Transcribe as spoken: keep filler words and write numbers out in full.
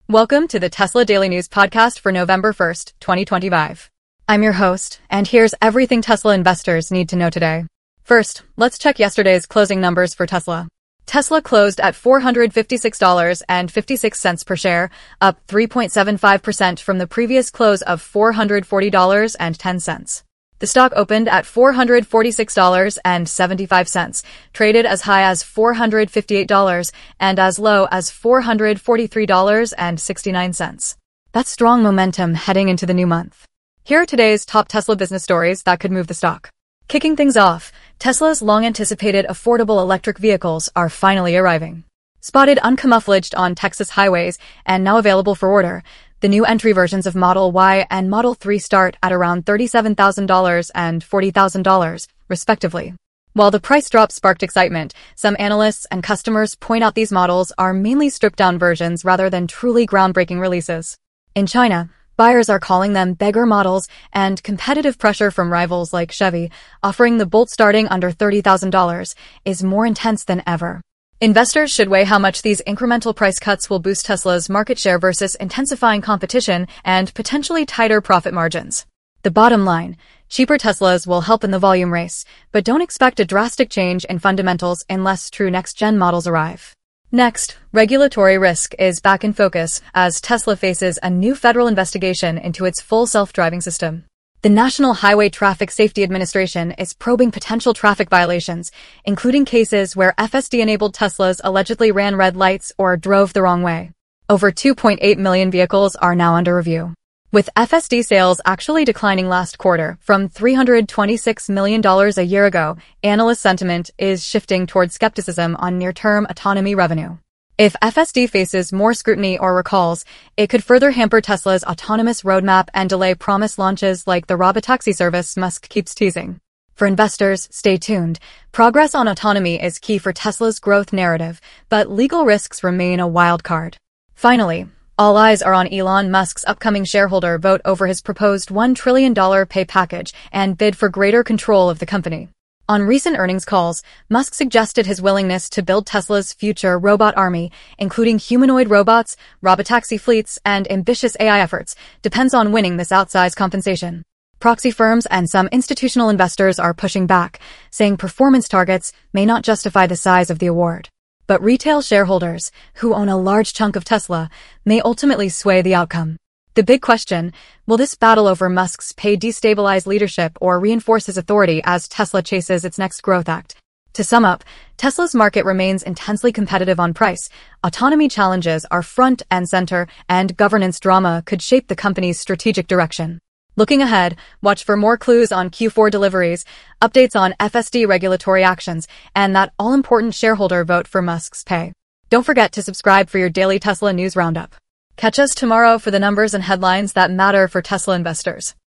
Welcome to the Tesla Daily News Podcast for November first, twenty twenty-five. I'm your host, and here's everything Tesla investors need to know today. First, let's check yesterday's closing numbers for Tesla. Tesla closed at four hundred fifty-six dollars and fifty-six cents per share, up three point seven five percent from the previous close of four hundred forty dollars and ten cents. The stock opened at four hundred forty-six dollars and seventy-five cents, traded as high as four hundred fifty-eight dollars and as low as four hundred forty-three dollars and sixty-nine cents. That's strong momentum heading into the new month. Here are today's top Tesla business stories that could move the stock. Kicking things off, Tesla's long-anticipated affordable electric vehicles are finally arriving. Spotted uncamouflaged on Texas highways and now available for order, the new entry versions of Model Y and Model three start at around thirty-seven thousand dollars and forty thousand dollars, respectively. While the price drop sparked excitement, some analysts and customers point out these models are mainly stripped-down versions rather than truly groundbreaking releases. In China, buyers are calling them beggar models, and competitive pressure from rivals like Chevy, offering the Bolt starting under thirty thousand dollars, is more intense than ever. Investors should weigh how much these incremental price cuts will boost Tesla's market share versus intensifying competition and potentially tighter profit margins. The bottom line, cheaper Teslas will help in the volume race, but don't expect a drastic change in fundamentals unless true next-gen models arrive. Next, regulatory risk is back in focus as Tesla faces a new federal investigation into its full self-driving system. The National Highway Traffic Safety Administration is probing potential traffic violations, including cases where F S D-enabled Teslas allegedly ran red lights or drove the wrong way. Over two point eight million vehicles are now under review. With F S D sales actually declining last quarter from three hundred twenty-six million dollars a year ago, analyst sentiment is shifting toward skepticism on near-term autonomy revenue. If F S D faces more scrutiny or recalls, it could further hamper Tesla's autonomous roadmap and delay promised launches like the Robotaxi service Musk keeps teasing. For investors, stay tuned. Progress on autonomy is key for Tesla's growth narrative, but legal risks remain a wild card. Finally, all eyes are on Elon Musk's upcoming shareholder vote over his proposed one trillion dollars pay package and bid for greater control of the company. On recent earnings calls, Musk suggested his willingness to build Tesla's future robot army, including humanoid robots, robotaxi fleets, and ambitious A I efforts, depends on winning this outsized compensation. Proxy firms and some institutional investors are pushing back, saying performance targets may not justify the size of the award. But retail shareholders, who own a large chunk of Tesla, may ultimately sway the outcome. The big question, will this battle over Musk's pay destabilize leadership or reinforce his authority as Tesla chases its next growth act? To sum up, Tesla's market remains intensely competitive on price, autonomy challenges are front and center, and governance drama could shape the company's strategic direction. Looking ahead, watch for more clues on Q four deliveries, updates on F S D regulatory actions, and that all-important shareholder vote for Musk's pay. Don't forget to subscribe for your daily Tesla news roundup. Catch us tomorrow for the numbers and headlines that matter for Tesla investors.